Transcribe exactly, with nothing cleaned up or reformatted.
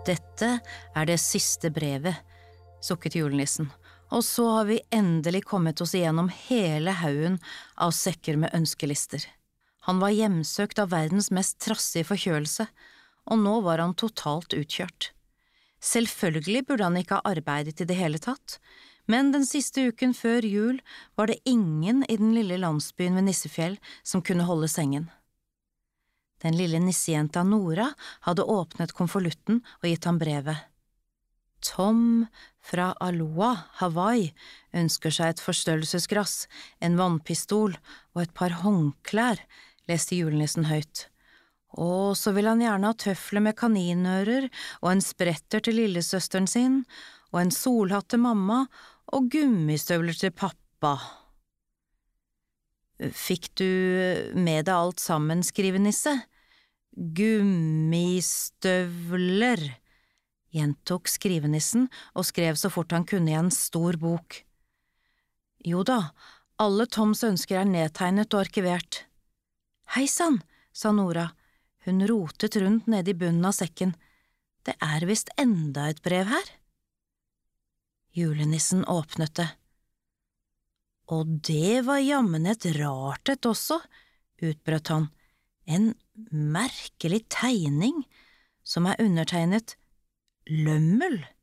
Dette er det siste brevet, sukket julenissen, og så har vi endelig kommet oss igjennom hele haugen av sekker med ønskelister. Han var hjemsøkt av verdens mest trassige forkjølelse, og nå var han totalt utkjørt. Selvfølgelig burde han ikke ha arbeidet i det hele tatt, men den siste uken før jul var det ingen i den lille landsbyen ved Nissefjell som kunne holde sengen. Den lille nissejenta Nora hadde åpnet konvolutten og gitt ham brevet. Tom fra Aloha, Hawaii, ønsker seg et forstørrelsesglass, en vannpistol og et par håndklær, leste julenissen høyt. Og så vil han gjerne ha tøfler med kaninører og en spretter til lillesøsteren sin, og en solhatt til mamma og gummistøvler til pappa. Fikk du med deg alt sammen, skrivenisse? Gummistøvler, gjentok skrivenissen og skrev så fort han kunne i en stor bok. Jo da, alle Toms ønsker er nedtegnet og arkivert. Hei sann, sa Nora. Hun rotet rundt nede i bunnen av sekken. Det er visst enda et brev her. Julenissen åpnet det. Og det var jammen et rart et også, utbrøt han. En merkelig tegning som er undertegnet Lømmel.